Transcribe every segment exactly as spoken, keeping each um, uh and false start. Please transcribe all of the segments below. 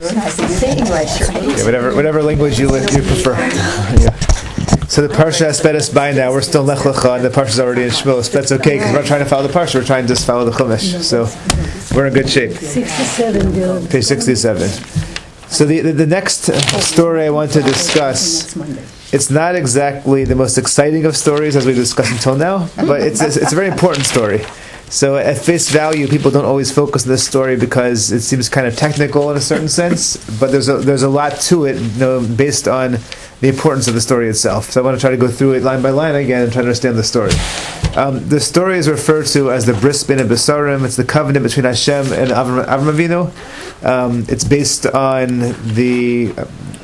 Yeah, whatever, whatever language you you prefer. Yeah. So the parsha has sped us by now. We're still in Lech Lecha, and the parsha is already in Shmos. But that's okay because we're not trying to follow the parsha. We're trying to just follow the Chumash. So we're in good shape. sixty-seven, Bill. Page sixty-seven. So the, the the next story I want to discuss, it's not exactly the most exciting of stories as we discussed until now, but it's it's, it's a very important story. So at face value, people don't always focus on this story because it seems kind of technical in a certain sense, but there's a, there's a lot to it, you know, based on the importance of the story itself. So I want to try to go through it line by line again and try to understand the story. Um, the story is referred to as the Bris Bein Besarim. It's the covenant between Hashem and Avram, Avram Avinu. Um, it's based on the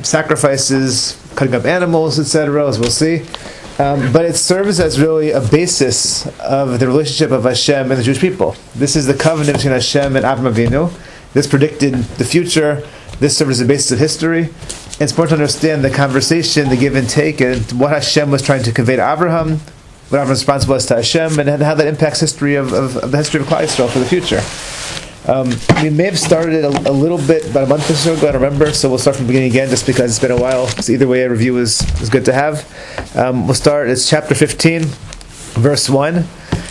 sacrifices, cutting up animals, et cetera, as we'll see. Um, but it serves as really a basis of the relationship of Hashem and the Jewish people. This is the covenant between Hashem and Avram Avinu. This predicted the future. This serves as a basis of history. And it's important to understand the conversation, the give and take, and what Hashem was trying to convey to Abraham, what Abraham's response was to Hashem, and how that impacts history of, of, of the history of Klal Yisrael for the future. Um, we may have started it a, a little bit about a month or so ago, I don't remember, so we'll start from the beginning again just because it's been a while. So either way, a review is, is good to have. Um, we'll start, it's chapter fifteen, verse one.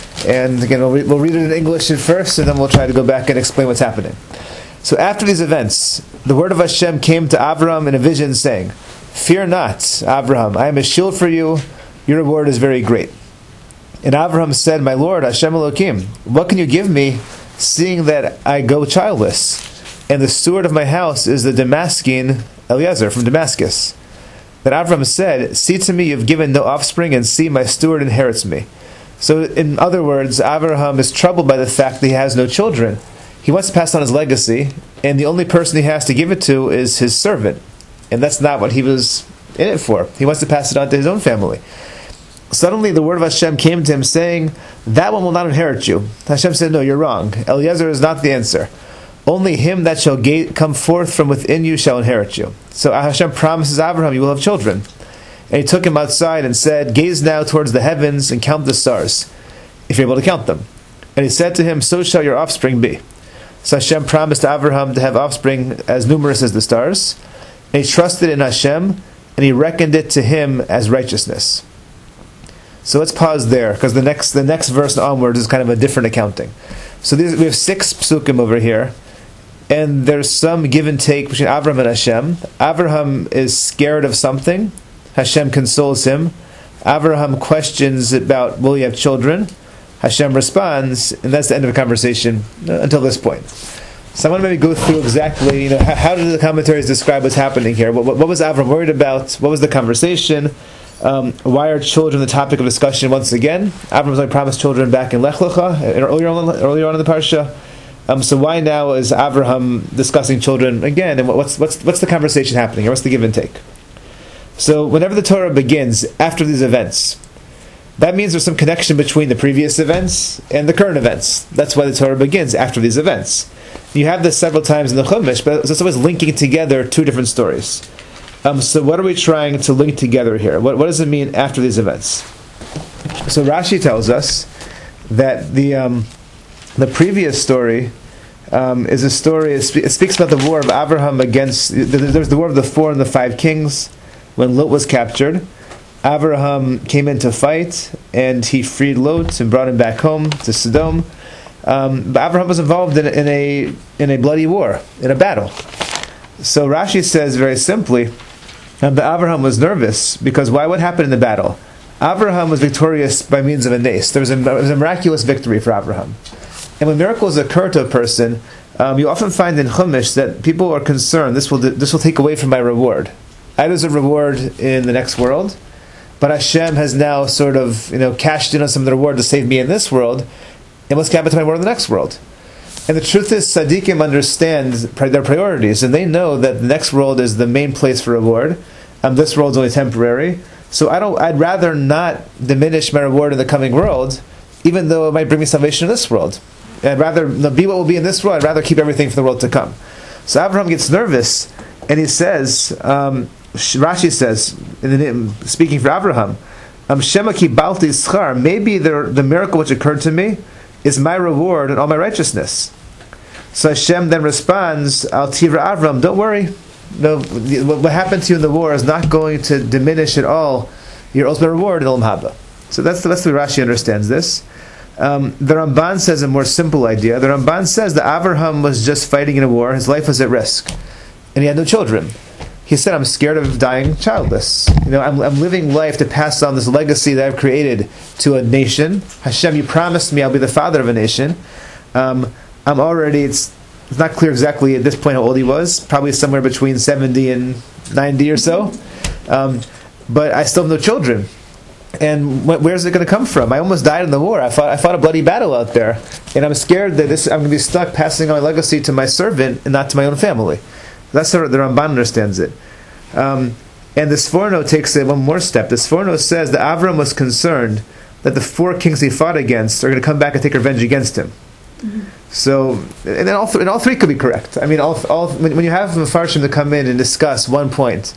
And again, we'll, re- we'll read it in English at first, and then we'll try to go back and explain what's happening. So after these events, the word of Hashem came to Avram in a vision saying, "Fear not, Avraham, I am a shield for you, your reward is very great." And Avraham said, "My Lord, Hashem Elokim, what can you give me, seeing that I go childless, and the steward of my house is the Damascene Eliezer from Damascus?" Then Avram said, "See to me, you have given no offspring, and see, my steward inherits me." So, in other words, Avraham is troubled by the fact that he has no children. He wants to pass on his legacy, and the only person he has to give it to is his servant. And that's not what he was in it for. He wants to pass it on to his own family. Suddenly the word of Hashem came to him saying, "That one will not inherit you." Hashem said, "No, you're wrong. Eliezer is not the answer. Only him that shall ga- come forth from within you shall inherit you." So Hashem promises Abraham, you will have children. And he took him outside and said, "Gaze now towards the heavens and count the stars, if you're able to count them." And he said to him, "So shall your offspring be." So Hashem promised Abraham to have offspring as numerous as the stars. And he trusted in Hashem, and he reckoned it to him as righteousness. So let's pause there, because the next the next verse onwards is kind of a different accounting. So these, we have six psukim over here, and there's some give and take between Avraham and Hashem. Avraham is scared of something. Hashem consoles him. Avraham questions about, will you have children? Hashem responds, and that's the end of the conversation uh, until this point. So I want to maybe go through exactly, you know, how, how do the commentaries describe what's happening here? What, what, what was Avraham worried about? What was the conversation? Um, why are children the topic of discussion once again? Avraham was only promised children back in Lech Lecha, earlier on, earlier on in the parsha. Um, so why now is Avraham discussing children again? And what's what's what's the conversation happening here? What's the give and take? So whenever the Torah begins after these events, that means there's some connection between the previous events and the current events. That's why the Torah begins after these events. You have this several times in the Chumash, but it's always linking together two different stories. Um, so what are we trying to link together here? What, what does it mean after these events? So Rashi tells us that the um, the previous story um, is a story, it, spe- it speaks about the war of Abraham against, there's the war of the four and the five kings when Lot was captured. Abraham came in to fight, and he freed Lot and brought him back home to Sodom. Um, but Abraham was involved in, in a in a bloody war, in a battle. So Rashi says very simply, um, that Abraham was nervous because why? What happened in the battle? Abraham was victorious by means of a nace. There was a, there was a miraculous victory for Abraham. And when miracles occur to a person, um, you often find in Chumash that people are concerned, this will this will take away from my reward. I have a reward in the next world, but Hashem has now sort of, you know, cashed in on some of the reward to save me in this world, and what's happen to my reward in the next world? And the truth is, Tzaddikim understand their priorities, and they know that the next world is the main place for reward. Um, this world is only temporary, so I don't. I'd rather not diminish my reward in the coming world, even though it might bring me salvation in this world. I'd rather you know, be what will be in this world. I'd rather keep everything for the world to come. So Abraham gets nervous, and he says. Um, Rashi says, in the, speaking for Abraham, um, Shema ki balti schar, maybe the, the miracle which occurred to me is my reward and all my righteousness. So Hashem then responds, Al Tivra Avram, don't worry. No, what happened to you in the war is not going to diminish at all your ultimate reward in Olam Haba. So that's the, that's the way Rashi understands this. Um, the Ramban says a more simple idea. The Ramban says that Avraham was just fighting in a war. His life was at risk. And he had no children. He said, I'm scared of dying childless. You know, I'm, I'm living life to pass on this legacy that I've created to a nation. Hashem, you promised me I'll be the father of a nation. Um, I'm already, it's It's not clear exactly at this point how old he was. Probably somewhere between seventy and ninety or so. Um, but I still have no children. And wh- where's it going to come from? I almost died in the war. I fought, I fought a bloody battle out there. And I'm scared that this, I'm going to be stuck passing on my legacy to my servant and not to my own family. That's how the Ramban understands it. Um, and the Sforno takes it one more step. The Sforno says that Avram was concerned that the four kings he fought against are going to come back and take revenge against him. Mm-hmm. So, and then all, th- and all three could be correct. I mean, all, all when, when you have Mefarshim to come in and discuss one point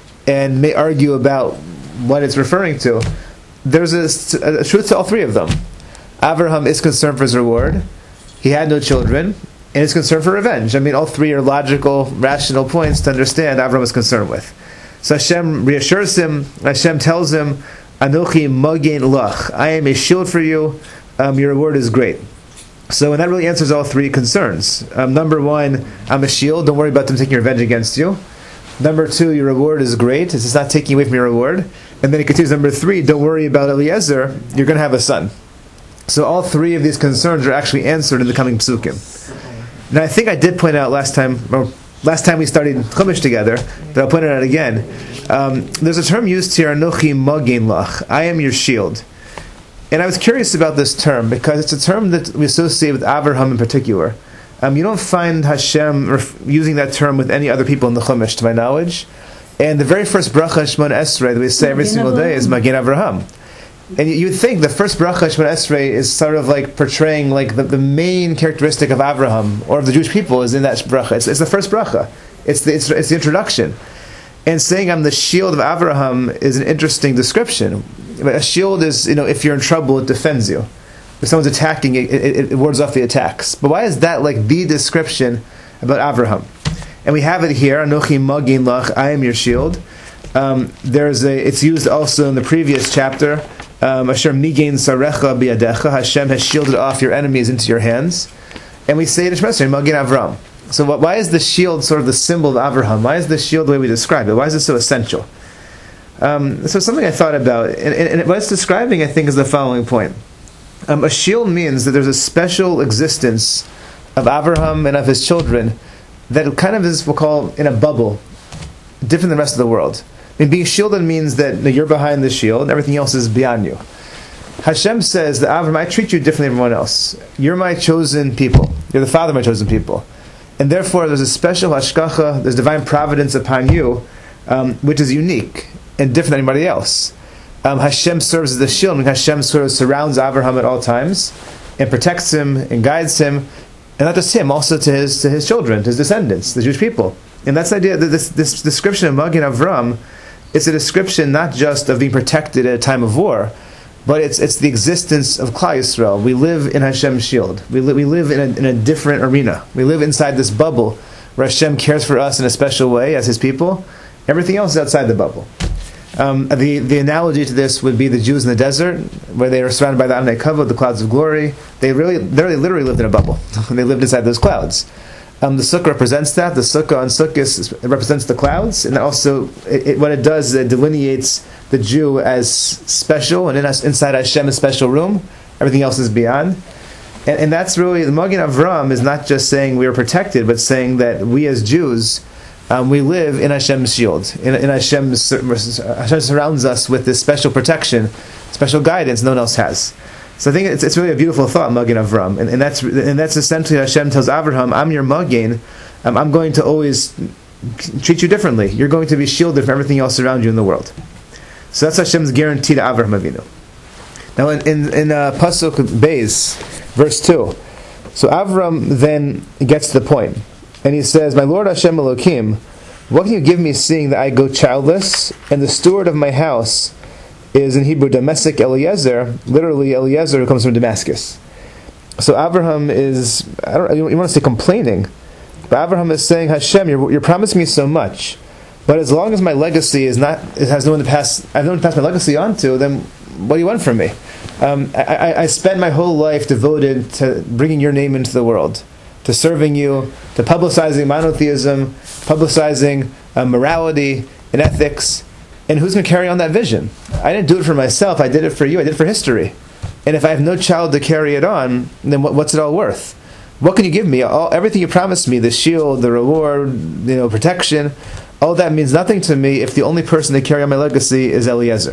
and may argue about what it's referring to, there's a, a truth to all three of them. Avraham is concerned for his reward. He had no children, and is concerned for revenge. I mean, all three are logical, rational points to understand Avraham is concerned with. So Hashem reassures him. Hashem tells him, Anochi Magen Lach. I am a shield for you. Um, your reward is great. So, and that really answers all three concerns. Um, number one, I'm a shield. Don't worry about them taking revenge against you. Number two, your reward is great. It's not taking away from your reward. And then he continues, number three, don't worry about Eliezer. You're going to have a son. So all three of these concerns are actually answered in the coming psukim. Now, I think I did point out last time, or last time we studied Chumash together, but I'll point it out again. Um, there's a term used here, Anochi Magen Lach. I am your shield. And I was curious about this term because it's a term that we associate with Avraham in particular. Um, you don't find Hashem ref- using that term with any other people in the Chumash, to my knowledge. And the very first bracha Shemona Esrei that we say every single day is Magen Avraham. And you would think the first bracha Shemona Esrei is sort of like portraying like the, the main characteristic of Avraham or of the Jewish people is in that bracha. It's, it's the first bracha. It's the, it's, it's the introduction. And saying I'm the shield of Avraham is an interesting description. A shield is, you know, if you're in trouble, it defends you. If someone's attacking, it, it, it wards off the attacks. But why is that like the description about Avraham? And we have it here, Anochi Magen Lach, I am your shield. Um, there's a, it's used also in the previous chapter, um, Asher Migain Sarecha Biadecha, Hashem has shielded off your enemies into your hands. And we say it in Shemesher, Magen Avram. So what, why is the shield sort of the symbol of Avraham? Why is the shield the way we describe it? Why is it so essential? Um, so something I thought about, and, and, and what it's describing, I think, is the following point. Um, a shield means that there's a special existence of Avraham and of his children that kind of is, we'll call, in a bubble, different than the rest of the world. I mean, being shielded means that you're behind the shield and everything else is beyond you. Hashem says that, Avraham, I treat you differently than everyone else. You're my chosen people. You're the father of my chosen people. And therefore, there's a special hashkacha, there's divine providence upon you, um, which is unique and different than anybody else. Um, Hashem serves as the shield, and Hashem sort of surrounds Avraham at all times and protects him and guides him, and not just him, also to his to his children, to his descendants, the Jewish people. And that's the idea that this, this description of Magen Avram, it's a description not just of being protected at a time of war, but it's it's the existence of Klal Yisrael. We live in Hashem's shield. We, li- we live in a, in a different arena. We live inside this bubble where Hashem cares for us in a special way as His people. Everything else is outside the bubble. Um, the, the analogy to this would be the Jews in the desert, where they were surrounded by the Amnei Kavod, the clouds of glory. They really, they literally lived in a bubble. They lived inside those clouds. Um, the sukkah represents that. The sukkah on Sukkot represents the clouds, and also it, it, what it does is it delineates the Jew as special, and in us, inside Hashem a special room. Everything else is beyond. And, and that's really, the Magen Avram is not just saying we are protected, but saying that we as Jews, Um, we live in Hashem's shield. In, in Hashem's, Hashem surrounds us with this special protection, special guidance no one else has. So I think it's, it's really a beautiful thought, Magen Avram, and, and that's and that's essentially Hashem tells Avraham, I'm your Magen. Um, I'm going to always treat you differently. You're going to be shielded from everything else around you in the world. So that's Hashem's guarantee to Avraham Avinu. Now in in, in uh, Pasuk Beis, verse two, so Avram then gets to the point. And he says, my Lord Hashem Elokim, what can you give me seeing that I go childless, and the steward of my house is in Hebrew domestic Eliezer, literally Eliezer who comes from Damascus. So Abraham is, I don't, you want to say complaining, but Abraham is saying, Hashem, you're, you're promising me so much, but as long as my legacy is not, it has no one to pass, I have no one to pass my legacy on to, then what do you want from me? Um, I, I, I spent my whole life devoted to bringing your name into the world, to serving you, to publicizing monotheism, publicizing uh, morality and ethics, and who's going to carry on that vision? I didn't do it for myself, I did it for you, I did it for history. And if I have no child to carry it on, then what, what's it all worth? What can you give me? All, everything you promised me, the shield, the reward, you know, protection, all that means nothing to me if the only person to carry on my legacy is Eliezer.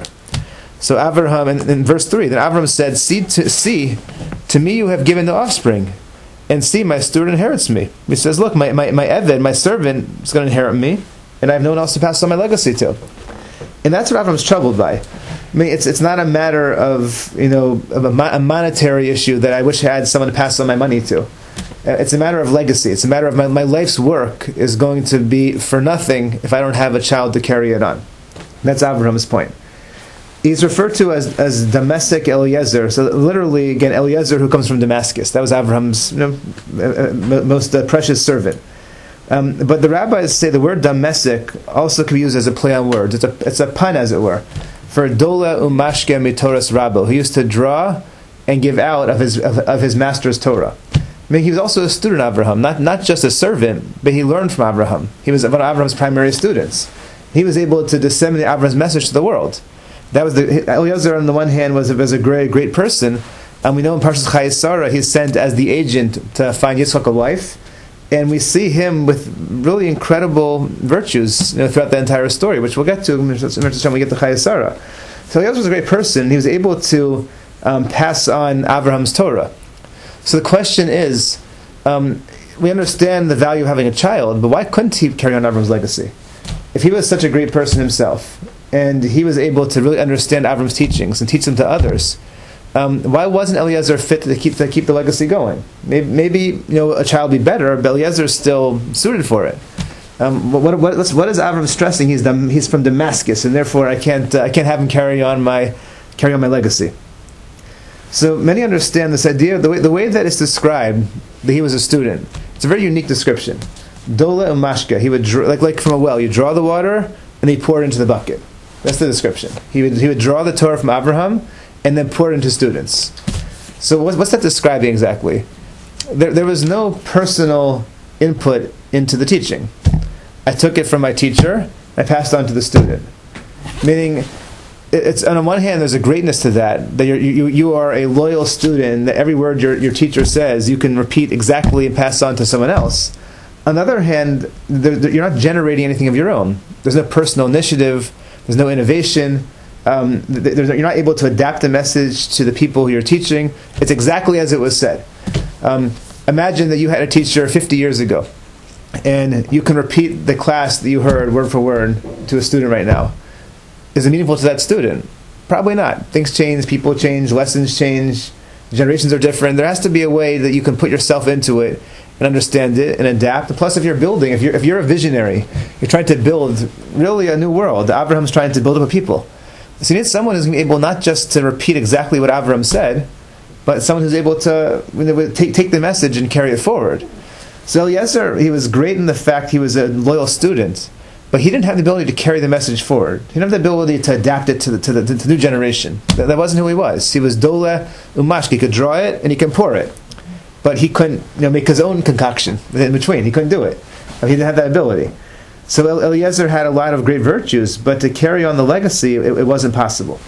So Abraham, in, in verse three, then Abraham said, see to, see, to me you have given the offspring, and see, my steward inherits me. He says, look, my, my, my Eved, my servant, is going to inherit me, and I have no one else to pass on my legacy to. And that's what Abraham's troubled by. I mean, it's it's not a matter of, you know, of a, mo- a monetary issue that I wish I had someone to pass on my money to. Uh, it's a matter of legacy. It's a matter of my, my life's work is going to be for nothing if I don't have a child to carry it on. That's Abraham's point. He's referred to as as Damasek Eliezer. So literally, again, Eliezer who comes from Damascus. That was Abraham's, you know, most uh, precious servant. Um, but the rabbis say the word Damasek also can be used as a play on words. It's a it's a pun, as it were, for Dola Umashke Mitoras Rabbo, who used to draw and give out of his of, of his master's Torah. I mean, he was also a student of Abraham, not not just a servant, but he learned from Abraham. He was one of Abraham's primary students. He was able to disseminate Abraham's message to the world. That was the Eliezer on the one hand was a, was a great great person, and we know in Parshas Chayei Sarah he's sent as the agent to find Yitzchak a wife. And we see him with really incredible virtues, you know, throughout the entire story, which we'll get to when we get to Chayei Sarah. So Eliezer was a great person. He was able to um, pass on Abraham's Torah. So the question is, um, we understand the value of having a child, but why couldn't he carry on Abraham's legacy? If he was such a great person himself, and he was able to really understand Abraham's teachings and teach them to others, Um, why wasn't Eliezer fit to keep to keep the legacy going? Maybe, maybe you know a child would be better, but Eliezer is still suited for it. Um, what, what, what, what is Abraham stressing? He's he's from Damascus, and therefore I can't uh, I can't have him carry on my carry on my legacy. So many understand this idea. The way the way that it's described that he was a student. It's a very unique description. Dola umashka. He would draw, like like from a well. You draw the water and he pour it into the bucket. That's the description. He would he would draw the Torah from Abraham and then pour it into students. So what's, what's that describing exactly? There, there was no personal input into the teaching. I took it from my teacher, I passed it on to the student. Meaning, it's on the one hand, there's a greatness to that, that you're, you you are a loyal student, that every word your, your teacher says, you can repeat exactly and pass on to someone else. On the other hand, there, there, you're not generating anything of your own. There's no personal initiative, there's no innovation. Um, you're not able to adapt the message to the people who you're teaching. It's exactly as it was said. Um, imagine that you had a teacher fifty years ago, and you can repeat the class that you heard word for word to a student right now. Is it meaningful to that student? Probably not. Things change, people change, lessons change, generations are different. There has to be a way that you can put yourself into it and understand it and adapt. Plus, if you're building, if you're if you're a visionary, you're trying to build really a new world. Abraham's trying to build up a people. So you need someone who's going to be able not just to repeat exactly what Abraham said, but someone who's able to you know, take take the message and carry it forward. So Eliezer, he was great in the fact he was a loyal student, but he didn't have the ability to carry the message forward. He didn't have the ability to adapt it to the to the, to the new generation. That, that wasn't who he was. He was Dole Umash. He could draw it and he can pour it, but he couldn't you know make his own concoction in between. He couldn't do it. He didn't have that ability. So Eliezer had a lot of great virtues, but to carry on the legacy, it, it wasn't possible.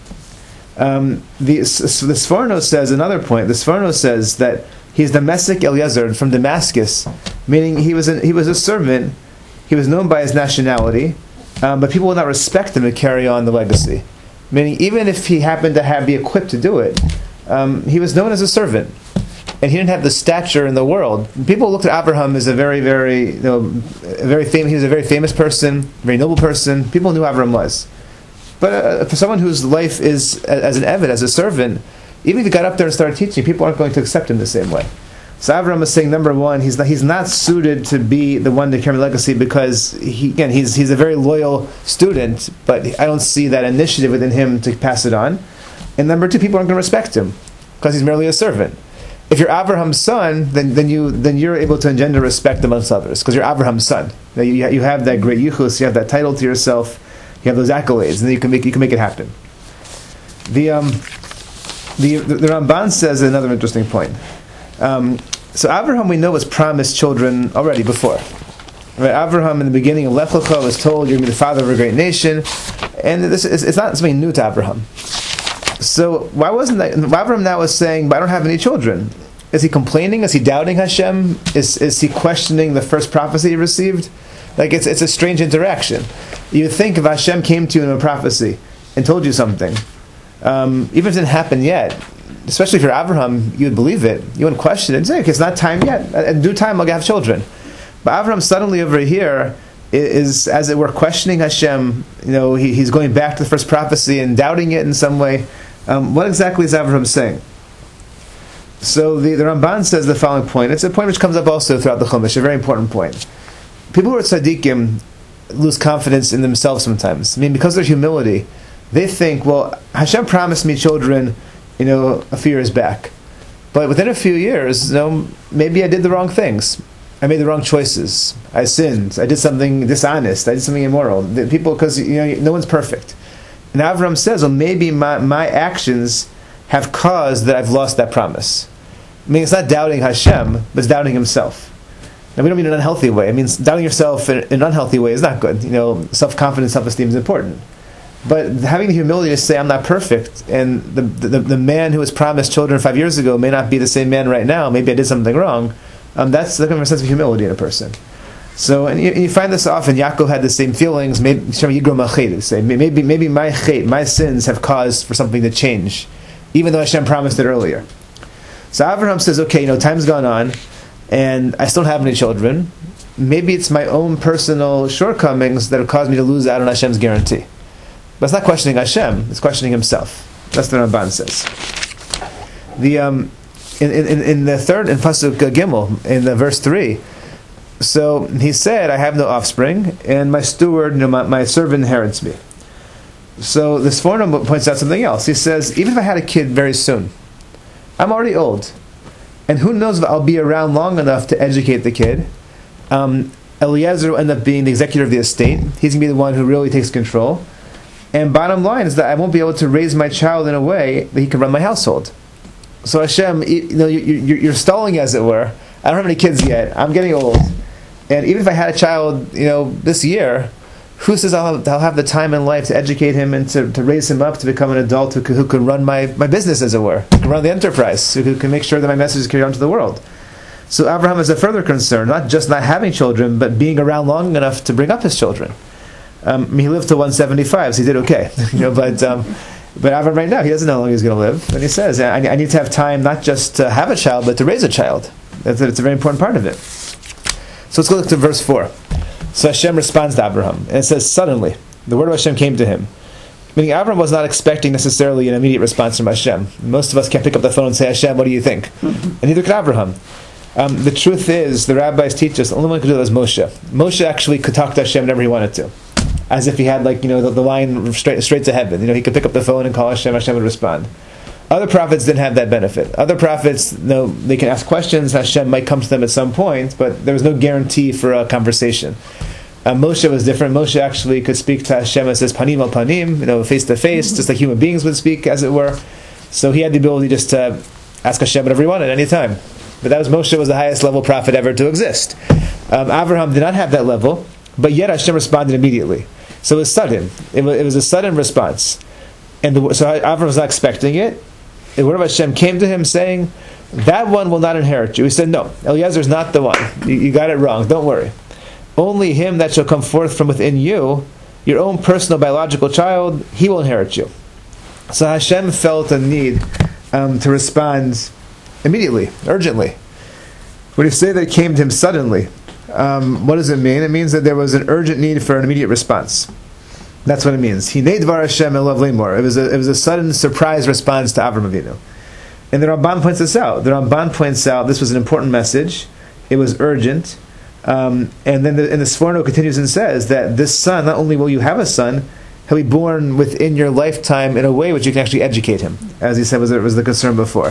Um, the, the Sforno says another point. The Sforno says that he's Damasek Eliezer from Damascus, meaning he was a, he was a servant. He was known by his nationality, um, but people would not respect him to carry on the legacy. Meaning, even if he happened to have be equipped to do it, um, he was known as a servant. And he didn't have the stature in the world. People looked at Abraham as a very, very, you know, a very famous. He was a very famous person, very noble person. People knew Abraham was. But uh, for someone whose life is as an Eved, as a servant, even if he got up there and started teaching, people aren't going to accept him the same way. So Abraham is saying, number one, he's not, he's not suited to be the one to carry the legacy because he, again, he's he's a very loyal student, but I don't see that initiative within him to pass it on. And number two, people aren't going to respect him because he's merely a servant. if you're Abraham's son, then, then you then you're able to engender respect amongst others because you're Abraham's son. Now you, you have that great yichus, you have that title to yourself, you have those accolades, and then you can make you can make it happen. The um, the the, the Ramban says another interesting point. Um, so Abraham, we know, was promised children already before. Right? Abraham in the beginning of Lech Lecha was told you're going to be the father of a great nation, and this is it's not something new to Abraham. So why wasn't that? Abraham now is saying, "But I don't have any children." Is he complaining? Is he doubting Hashem? Is is he questioning the first prophecy he received? Like it's it's a strange interaction. You think if Hashem came to you in a prophecy and told you something, um, even if it didn't happen yet, especially if you're Abraham, you would believe it. You wouldn't question it and say, "Okay, it's not time yet. In due time, I'll have children." But Abraham suddenly over here is, as it were, questioning Hashem. You know, he, he's going back to the first prophecy and doubting it in some way. Um, what exactly is Abraham saying? So the, the Ramban says the following point. It's a point which comes up also throughout the Chumash, a very important point. People who are tzaddikim lose confidence in themselves sometimes. I mean, because of their humility, they think, well, Hashem promised me children, you know, a few years back. But within a few years, you know, maybe I did the wrong things. I made the wrong choices. I sinned. I did something dishonest. I did something immoral. The people, because you know, no one's perfect. And Avram says, well, maybe my, my actions have caused that I've lost that promise. I mean, it's not doubting Hashem, but it's doubting himself. Now, we don't mean in an unhealthy way. I mean, doubting yourself in, in an unhealthy way is not good. You know, self-confidence, self-esteem is important. But having the humility to say, I'm not perfect, and the, the, the man who was promised children five years ago may not be the same man right now, maybe I did something wrong, um, that's the kind of sense of humility in a person. So, and you, and you find this often. Yaakov had the same feelings. Maybe maybe maybe my chait, my sins have caused for something to change, even though Hashem promised it earlier. So Abraham says, okay, you know, time's gone on, and I still don't have any children. Maybe it's my own personal shortcomings that have caused me to lose out on Hashem's guarantee. But it's not questioning Hashem; it's questioning himself. That's what Ramban says. The um, in, in in the third in pasuk Gimel in the verse three. So he said, I have no offspring, and my steward, you know, my, my servant inherits me. So the Sforno points out something else. He says, even if I had a kid very soon, I'm already old. And who knows if I'll be around long enough to educate the kid. Um, Eliezer will end up being the executor of the estate. He's going to be the one who really takes control. And bottom line is that I won't be able to raise my child in a way that he can run my household. So Hashem, you know, you're stalling, as it were. I don't have any kids yet. I'm getting old. And even if I had a child, you know, this year, who says I'll have, I'll have the time in life to educate him and to, to raise him up to become an adult who can, who can run my, my business, as it were, who can run the enterprise, who, who can make sure that my message is carried on to the world. So Abraham has a further concern, not just not having children, but being around long enough to bring up his children. Um, I mean, he lived to one seventy-five, so he did okay. you know, but um, but Abraham right now, he doesn't know how long he's going to live. And he says, I, I need to have time not just to have a child, but to raise a child. That's, it's a very important part of it. So let's go look to verse four. So Hashem responds to Abraham, and it says, suddenly, the word of Hashem came to him. Meaning Abraham was not expecting necessarily an immediate response from Hashem. Most of us can't pick up the phone and say, Hashem, what do you think? And neither could Abraham. Um, the truth is, the rabbis teach us, the only one who could do that was Moshe. Moshe actually could talk to Hashem whenever he wanted to. As if he had, like, you know, the, the line straight, straight to heaven. You know, he could pick up the phone and call Hashem, Hashem would respond. Other prophets didn't have that benefit. Other prophets, you know, they can ask questions, Hashem might come to them at some point, but there was no guarantee for a conversation. Uh, Moshe was different. Moshe actually could speak to Hashem as says panim al panim, you know, face to face, just like human beings would speak, as it were. So he had the ability just to ask Hashem whatever he wanted at any time. But that was Moshe was the highest level prophet ever to exist. Um, Abraham did not have that level, but yet Hashem responded immediately. So it was sudden. It was, it was a sudden response. And the, so Abraham was not expecting it. The word of Hashem came to him saying, that one will not inherit you. He said, no, Eliezer is not the one. You, you got it wrong. Don't worry. Only him that shall come forth from within you, your own personal biological child, he will inherit you. So Hashem felt a need um, to respond immediately, urgently. When you say that it came to him suddenly, um, what does it mean? It means that there was an urgent need for an immediate response. That's what it means. Hinei dvar Hashem elav lemor. It was a it was a sudden surprise response to Avram Avinu. And the Ramban points this out. The Ramban points out this was an important message. It was urgent. Um, and then the, and the Sforno continues and says that this son, not only will you have a son, he'll be born within your lifetime in a way which you can actually educate him, as he said was, was the concern before.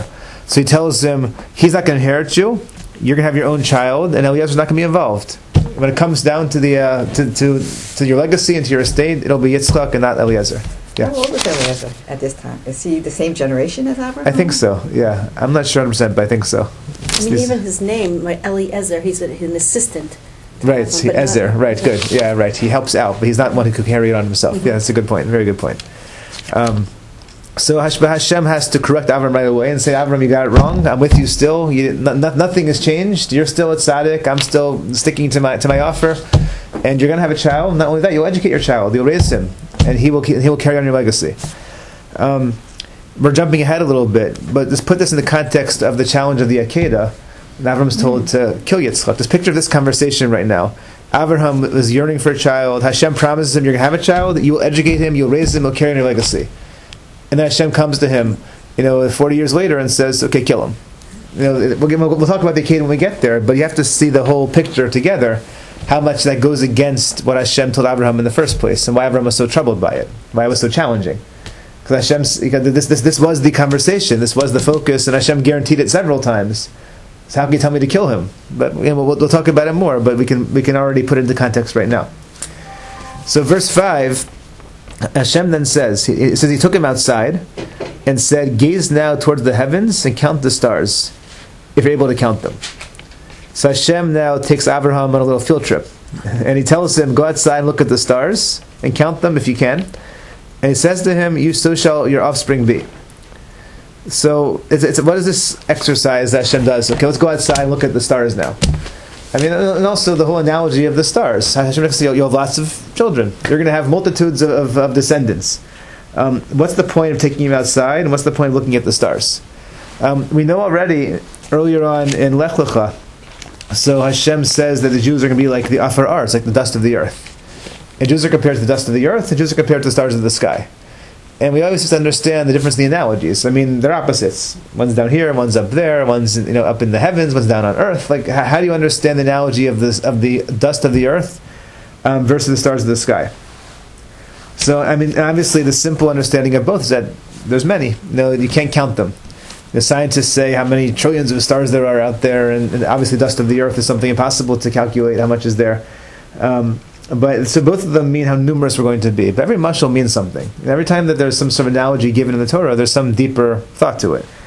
So he tells him, he's not going to inherit you, you're going to have your own child, and Eliezer's not going to be involved. When it comes down to the uh, to, to to your legacy and to your estate, it'll be Yitzchak and not Eliezer. Yeah. How old is Eliezer at this time? Is he the same generation as Abraham? I think so, yeah. I'm not sure one hundred percent, but I think so. I mean, even his name, like Eliezer, he's a, he's an assistant. Right, he, Ezer, right, good. Yeah, right. He helps out, but he's not one who could carry it on himself. Mm-hmm. Yeah, that's a good point, very good point. Um, so Hashem has to correct Avram right away and say, Avram, you got it wrong. I'm with you still. You, no, nothing has changed. You're still a tzaddik. I'm still sticking to my to my offer. And you're going to have a child. Not only that, you'll educate your child. You'll raise him. And he will he will carry on your legacy. Um, we're jumping ahead a little bit, but let's put this in the context of the challenge of the Akedah. And Avram's told to kill Yitzchak. Just picture this conversation right now. Avraham was yearning for a child. Hashem promises him you're going to have a child. You will educate him. You'll raise him. He'll carry on your legacy. And then Hashem comes to him, you know, forty years later and says, "Okay, kill him." You know, we'll, we'll talk about the Akedah when we get there, but you have to see the whole picture together. How much that goes against what Hashem told Abraham in the first place, and why Abraham was so troubled by it, why it was so challenging. Because Hashem, because this, this, this was the conversation, this was the focus, and Hashem guaranteed it several times. So how can you tell me to kill him? But you know, we'll, we'll talk about it more. But we can we can already put it into context right now. So verse five, Hashem then says, he, it says he took him outside and said, "Gaze now towards the heavens and count the stars, if you're able to count them." So Hashem now takes Abraham on a little field trip, and he tells him, "Go outside and look at the stars and count them if you can." And he says to him, "You so shall your offspring be." So, it's, it's, what is this exercise that Hashem does? Okay, let's go outside and look at the stars now. I mean, and also the whole analogy of the stars. Hashem says, you have lots of children. You're going to have multitudes of, of, of descendants. Um, what's the point of taking him outside, and what's the point of looking at the stars? Um, we know already, earlier on in Lech Lecha, so Hashem says that the Jews are going to be like the Afar Arz, like the dust of the earth. And Jews are compared to the dust of the earth, and Jews are compared to the stars of the sky. And we always just understand the difference in the analogies. I mean, they're opposites. One's down here, one's up there, one's you know up in the heavens, one's down on earth. Like, how, how do you understand the analogy of this of the dust of the earth um, versus the stars of the sky? So, I mean, obviously, the simple understanding of both is that there's many. No, you can't count them. The scientists say how many trillions of stars there are out there, and, and obviously, dust of the earth is something impossible to calculate how much is there. Um, But so both of them mean how numerous we're going to be. But every mashal means something. And every time that there's some sort of analogy given in the Torah, there's some deeper thought to it.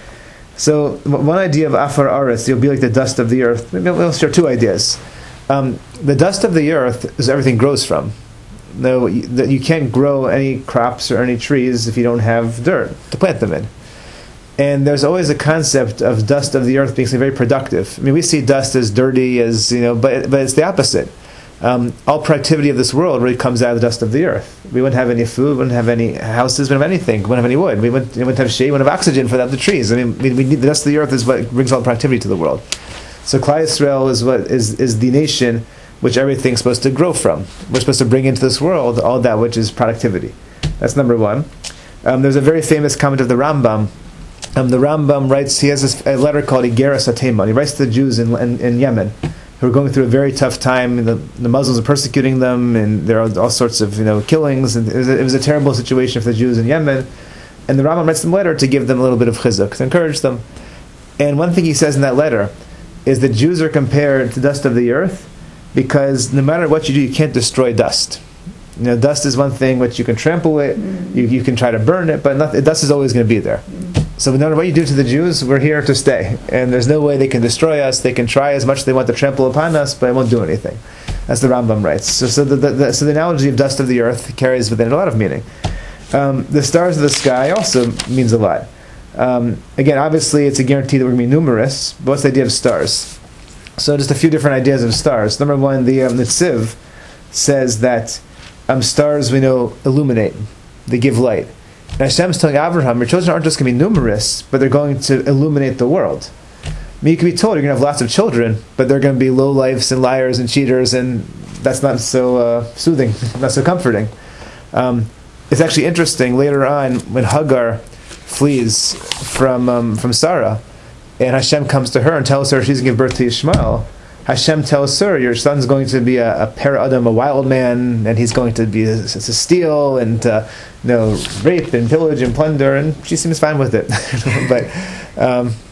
So one idea of Afar Aretz, you'll be like the dust of the earth. Maybe we'll share two ideas. Um, the dust of the earth is everything grows from. No, you, you can't grow any crops or any trees if you don't have dirt to plant them in. And there's always a concept of dust of the earth being something very productive. I mean, we see dust as dirty, as you know, but but it's the opposite. Um, all productivity of this world really comes out of the dust of the earth. We wouldn't have any food, we wouldn't have any houses, we wouldn't have anything, we wouldn't have any wood, we wouldn't, we wouldn't have shade, we wouldn't have oxygen for that, the trees. I mean, we, we need the dust of the earth is what brings all the productivity to the world. So Klal Yisrael is what is is the nation which everything's supposed to grow from. We're supposed to bring into this world all that which is productivity. That's number one. Um, there's a very famous comment of the Rambam. Um, the Rambam writes, he has this, a letter called Igeras HaTeiman. He writes to the Jews in, in, in Yemen, who are going through a very tough time. The, the Muslims are persecuting them, and there are all sorts of you know killings. And it was, a, it was a terrible situation for the Jews in Yemen. And the Rambam writes them a letter to give them a little bit of chizuk, to encourage them. And one thing he says in that letter is that Jews are compared to dust of the earth because no matter what you do, you can't destroy dust. You know, dust is one thing which you can trample it, you, you can try to burn it, but nothing, dust is always going to be there. So no matter what you do to the Jews, we're here to stay. And there's no way they can destroy us. They can try as much as they want to trample upon us, but it won't do anything. That's the Rambam writes. So, so, the, the, the, so the analogy of dust of the earth carries within it a lot of meaning. Um, the stars of the sky also means a lot. Um, again, obviously, it's a guarantee that we're going to be numerous. But what's the idea of stars? So just a few different ideas of stars. Number one, the um, Netziv says that um, stars, we know, illuminate. They give light. And Hashem's telling Abraham, your children aren't just going to be numerous, but they're going to illuminate the world. I mean, you can be told you're going to have lots of children, but they're going to be lowlifes and liars and cheaters, and that's not so uh, soothing, not so comforting. Um, it's actually interesting, later on, when Hagar flees from um, from Sarah, and Hashem comes to her and tells her she's going to give birth to Ishmael, Hashem tells her, your son's going to be a, a para Adam, a wild man, and he's going to be a, a steal and uh, you know, rape and pillage and plunder, and she seems fine with it. but um,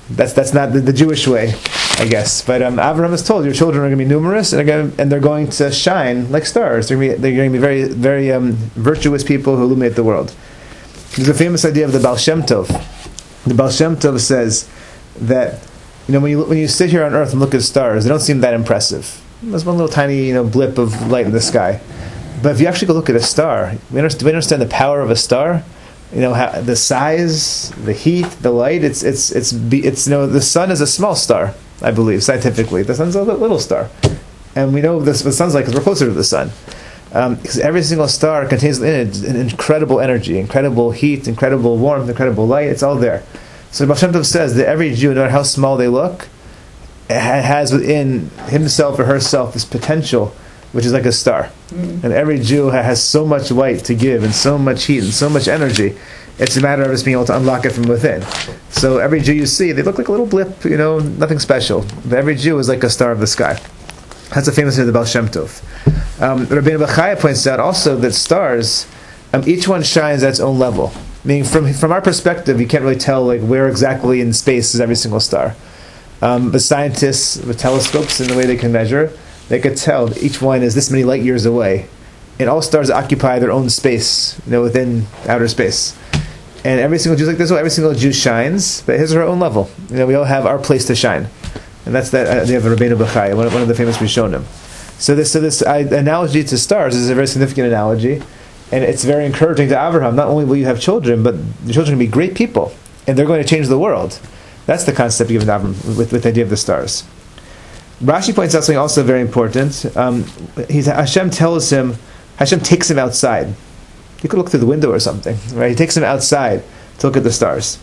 That's that's not the, the Jewish way, I guess. But um, Avraham is told your children are going to be numerous and they're going to, and they're going to shine like stars. They're going to be, they're going to be very very um, virtuous people who illuminate the world. There's a famous idea of the Baal Shem Tov. The Baal Shem Tov says that, you know, when you when you sit here on Earth and look at stars, they don't seem that impressive. There's one little tiny, you know, blip of light in the sky. But if you actually go look at a star, we understand, we understand the power of a star. You know, how, the size, the heat, the light. It's it's it's it's you know, the sun is a small star, I believe, scientifically. The sun's a little star, and we know this, what the sun's like because we're closer to the sun. Um, because every single star contains in it an incredible energy, incredible heat, incredible warmth, incredible light. It's all there. So Baal Shem Tov says that every Jew, no matter how small they look, has within himself or herself this potential, which is like a star. Mm. And every Jew has so much light to give, and so much heat, and so much energy. It's a matter of just being able to unlock it from within. So every Jew you see, they look like a little blip, you know, nothing special. But every Jew is like a star of the sky. That's a famous thing of the Baal Shem Tov. Um, Rabbeinu Bechaya points out also that stars, um, each one shines at its own level. Meaning, from from our perspective, you can't really tell like where exactly in space is every single star. Um, but scientists with telescopes and the way they can measure, they could tell that each one is this many light years away, and all stars occupy their own space, you know, within outer space. And every single Jew is like this. Every single Jew shines, but his or her own level. You know, we all have our place to shine, and that's that idea of Rabbeinu Bechaya, one of, one of the famous Rishonim. So this so this uh, analogy to stars is a very significant analogy, and it's very encouraging to Avraham. Not only will you have children, but the children will be great people, and they're going to change the world. That's the concept given to Avraham with, with the idea of the stars. Rashi points out something also very important. Um, he's, Hashem tells him, Hashem takes him outside. You could look through the window or something, right? He takes him outside to look at the stars.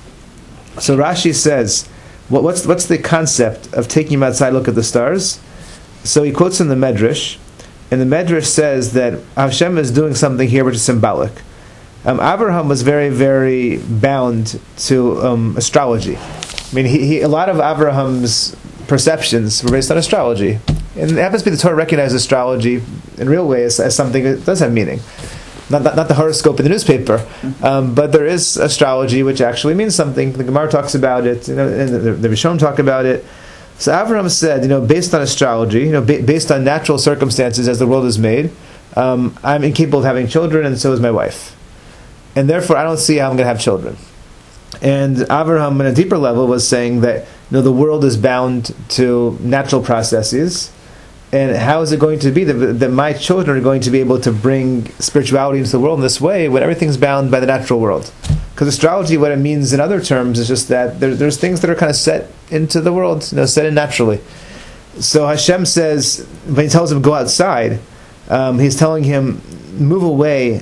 So Rashi says, what, what's what's the concept of taking him outside to look at the stars? So he quotes in the Medrash, and the Medrash says that Hashem is doing something here which is symbolic. Um, Abraham was very, very bound to um, astrology. I mean, he, he, a lot of Abraham's perceptions were based on astrology. And it happens to be the Torah recognizes astrology in real ways as something that does have meaning. Not, not, not the horoscope in the newspaper, um, but there is astrology which actually means something. The Gemara talks about it, you know, and the, the Rishonim talk about it. So Avraham said, you know, based on astrology, you know, ba- based on natural circumstances as the world is made, um, I'm incapable of having children, and so is my wife. And therefore, I don't see how I'm going to have children. And Avraham, on a deeper level, was saying that, you know, the world is bound to natural processes, and how is it going to be that, that my children are going to be able to bring spirituality into the world in this way when everything's bound by the natural world? Because astrology, what it means in other terms, is just that there, there's things that are kind of set into the world, you know, set in naturally. So Hashem says, when he tells him go outside, um, he's telling him move away.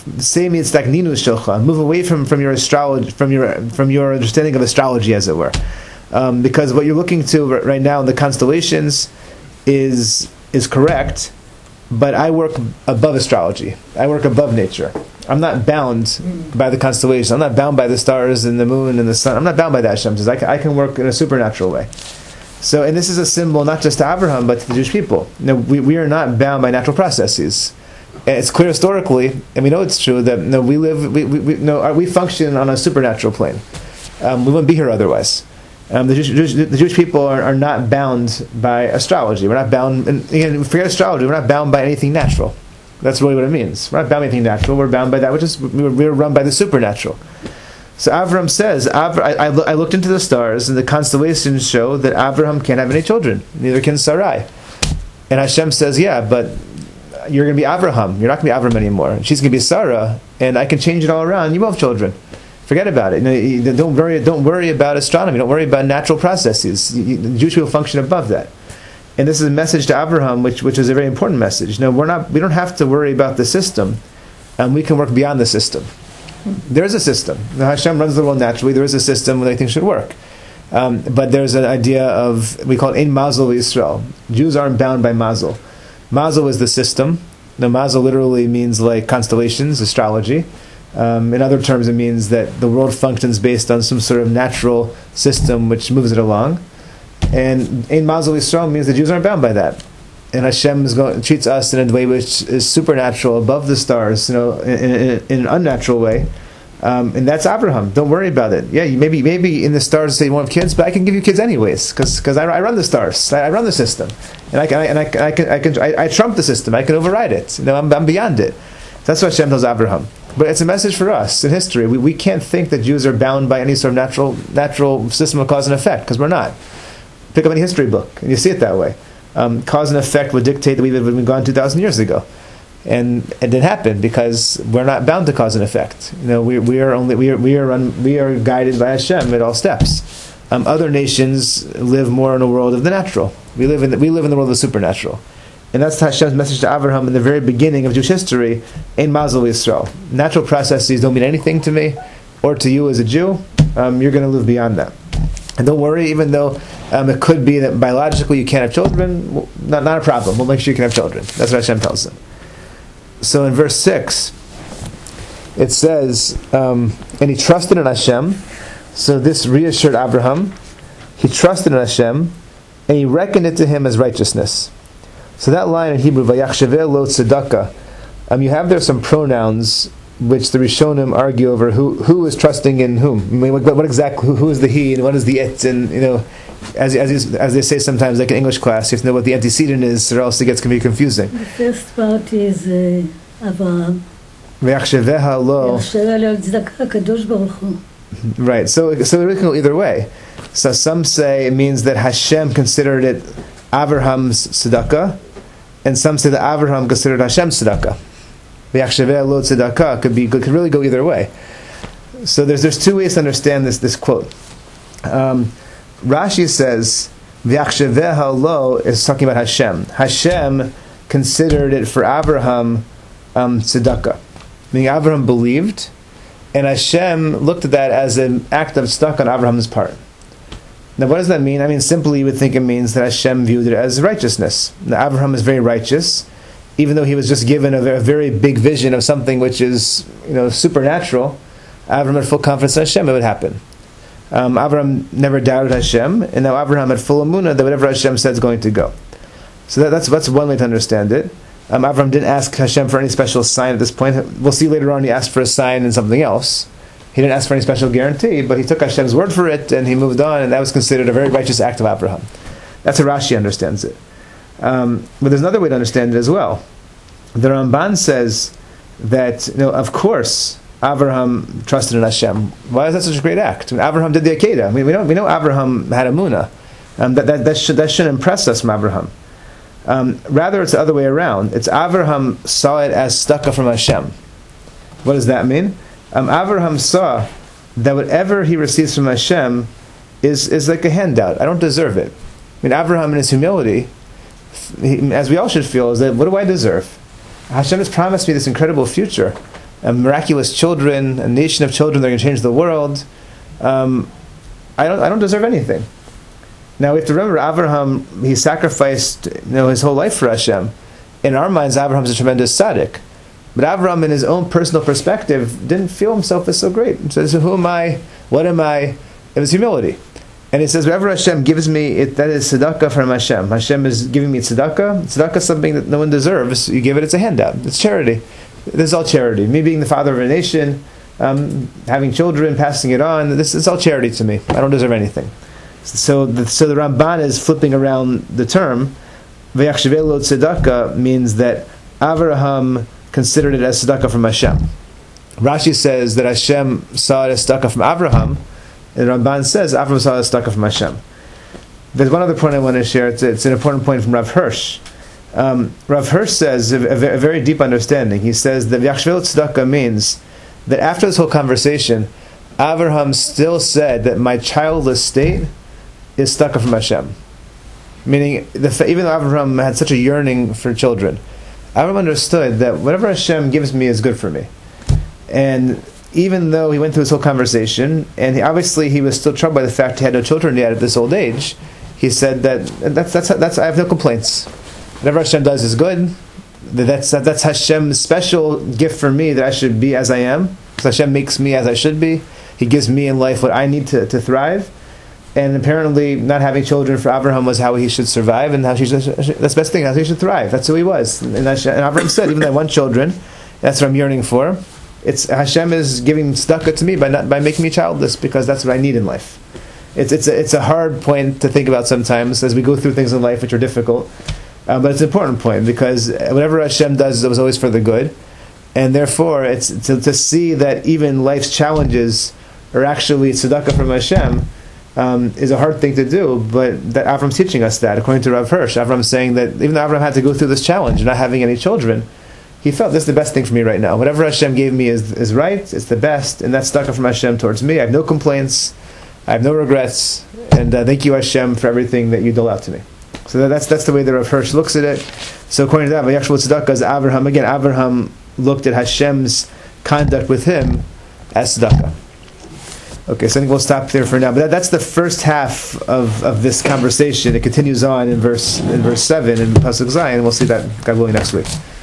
Move away from, from your astrology, from your from your understanding of astrology, as it were, um, because what you're looking to right now in the constellations is is correct, but I work above astrology. I work above nature. I'm not bound by the constellations. I'm not bound by the stars and the moon and the sun. I'm not bound by that. Hashem says I can, I can work in a supernatural way. So, and this is a symbol not just to Abraham but to the Jewish people. You know, we we are not bound by natural processes. And it's clear historically, and we know it's true that no, we live, we we, we no, we function on a supernatural plane. Um, we wouldn't be here otherwise. Um, the, Jewish, the Jewish people are, are not bound by astrology. We're not bound, and again, forget astrology. We're not bound by anything natural. That's really what it means. We're not bound by anything natural. We're bound by that which is we're, we're run by the supernatural. So Avram says, Avra, I, I, I looked into the stars, and the constellations show that Abraham can't have any children. Neither can Sarai. And Hashem says, yeah, but you're going to be Abraham. You're not going to be Avram anymore. She's going to be Sarah, and I can change it all around. You will have children. Forget about it. You know, don't worry. Don't worry about astronomy. Don't worry about natural processes. You, the Jewish people function above that. And this is a message to Abraham, which which is a very important message. No, we're not. We don't have to worry about the system, and we can work beyond the system. There is a system. Now, Hashem runs the world naturally. There is a system that I think should work. Um, but there's an idea of, we call it Ein Mazel Yisrael. Jews aren't bound by Mazel. Mazel is the system. Now, Mazel literally means like constellations, astrology. Um, in other terms, it means that the world functions based on some sort of natural system which moves it along. And Ein Mazel Yisrael means the Jews aren't bound by that. And Hashem is going, treats us in a way which is supernatural, above the stars, you know, in, in, in an unnatural way, Um, and that's Abraham. Don't worry about it. Yeah, you, maybe maybe in the stars say you won't have kids, but I can give you kids anyways because I, I run the stars. I, I run the system, and I can I, and I, I can I can I, I trump the system. I can override it. You know, I'm, I'm beyond it. That's what Hashem tells Abraham. But it's a message for us in history. We we can't think that Jews are bound by any sort of natural natural system of cause and effect because we're not. Pick up any history book and you see it that way. Um, cause and effect would dictate that we would have been gone two thousand years ago. And it didn't happen because we're not bound to cause and effect. You know, we we are only we are we are un, we are guided by Hashem at all steps. Um, other nations live more in a world of the natural. We live in the, we live in the world of the supernatural, and that's Hashem's message to Abraham in the very beginning of Jewish history. In Mazel Yisrael, natural processes don't mean anything to me or to you as a Jew. Um, you're going to live beyond that, and don't worry. Even though um, it could be that biologically you can't have children, well, not not a problem. We'll make sure you can have children. That's what Hashem tells them. So in verse six, it says, um, and he trusted in Hashem. So this reassured Abraham. He trusted in Hashem, and he reckoned it to him as righteousness. So that line in Hebrew, Vayachshaveh lo tzedakah, um, you have there some pronouns which the Rishonim argue over who who is trusting in whom. I mean, what, what exactly, who, who is the he and what is the it? And you know, as as as they say sometimes, like in English class, you have to know what the antecedent is, or else it gets can be confusing. The first part is uh, Avraham. V'yachshaveha lo. V'yachshaveha lo tzedakah kadosh baruch hu. Right. So so it can go either way. So some say it means that Hashem considered it Abraham's tzedakah, and some say that Abraham considered Hashem's tzedakah. V'yachshaveha lo tzedakah could be could really go either way. So there's there's two ways to understand this this quote. Um, Rashi says, V'yachshaveha lo is talking about Hashem. Hashem considered it for Abraham um, tzedakah. Meaning Abraham believed, and Hashem looked at that as an act of tzedakah on Abraham's part. Now what does that mean? I mean, simply you would think it means that Hashem viewed it as righteousness. Now Abraham is very righteous, even though he was just given a very, a very big vision of something which is, you know, supernatural. Abraham had full confidence in Hashem, it would happen. Um, Abraham never doubted Hashem, and now Abraham had full emunah that whatever Hashem said is going to go. So that, that's that's one way to understand it. Um, Abraham didn't ask Hashem for any special sign at this point. We'll see later on he asked for a sign in something else. He didn't ask for any special guarantee, but he took Hashem's word for it, and he moved on, and that was considered a very righteous act of Abraham. That's how Rashi understands it. Um, but there's another way to understand it as well. The Ramban says that, you know, of course, Abraham trusted in Hashem. Why is that such a great act? I mean, Abraham did the Akedah. I mean, we know we know Abraham had emunah. Um, that that that should that should impress us from Abraham. Um, rather, it's the other way around. It's Abraham saw it as tzedakah from Hashem. What does that mean? Um, Abraham saw that whatever he receives from Hashem is is like a handout. I don't deserve it. I mean, Abraham in his humility, he, as we all should feel, is that what do I deserve? Hashem has promised me this incredible future. Uh, miraculous children, a nation of children that are going to change the world. Um, I don't, I don't deserve anything. Now we have to remember, Abraham, he sacrificed, you know, his whole life for Hashem. In our minds, Abraham's a tremendous tzaddik, but Abraham, in his own personal perspective, didn't feel himself as so great. He says, "Who am I? What am I?" It was humility, and he says, "Whatever Hashem gives me, it, that is tzedakah from Hashem. Hashem is giving me tzedakah. Tzedakah is something that no one deserves. You give it; it's a handout. It's charity." This is all charity. Me being the father of a nation, um, having children, passing it on, this is all charity to me. I don't deserve anything. So the, so the Ramban is flipping around the term. V'yachshaveh lo tzedakah means that Avraham considered it as tzedakah from Hashem. Rashi says that Hashem saw it as tzedakah from Avraham, and the Ramban says Avraham saw it as tzedakah from Hashem. There's one other point I want to share. It's, it's an important point from Rav Hirsch. Um, Rav Hirsch says a, a, a very deep understanding. He says that V'yachshaveh tzedakah means that after this whole conversation, Avraham still said that my childless state is tzedakah from Hashem. Meaning, the, even though Avraham had such a yearning for children, Avraham understood that whatever Hashem gives me is good for me. And even though he went through this whole conversation, and he, obviously he was still troubled by the fact he had no children yet at this old age, he said that that's that's that's I have no complaints. Whatever Hashem does is good. That's that's Hashem's special gift for me, that I should be as I am. Because Hashem makes me as I should be. He gives me in life what I need to, to thrive. And apparently, not having children for Abraham was how he should survive, and how he should, that's the best thing. How he should thrive. That's who he was. And, Hashem, and Abraham said, "Even though I want children, that's what I'm yearning for. It's Hashem is giving tzedakah to me by not by making me childless, because that's what I need in life. It's it's a, it's a hard point to think about sometimes as we go through things in life which are difficult, uh, but it's an important point, because whatever Hashem does, it was always for the good, and therefore it's to, to see that even life's challenges are actually tzedakah from Hashem um, is a hard thing to do. But that Avram's teaching us that, according to Rav Hirsch. Avram's saying that even though Avram had to go through this challenge of not having any children, he felt this is the best thing for me right now. Whatever Hashem gave me is is right. It's the best, and that's tzedakah from Hashem towards me. I have no complaints. I have no regrets, and uh, thank you, Hashem, for everything that you dole out to me. So that, that's that's the way that Rav Hirsch looks at it. So according to that, the actual tzedakah is Abraham. Again, Abraham looked at Hashem's conduct with him as tzedakah. Okay, so I think we'll stop there for now. But that, that's the first half of, of this conversation. It continues on in verse in verse seven in Pasuk Zayin. We'll see that, God willing, next week.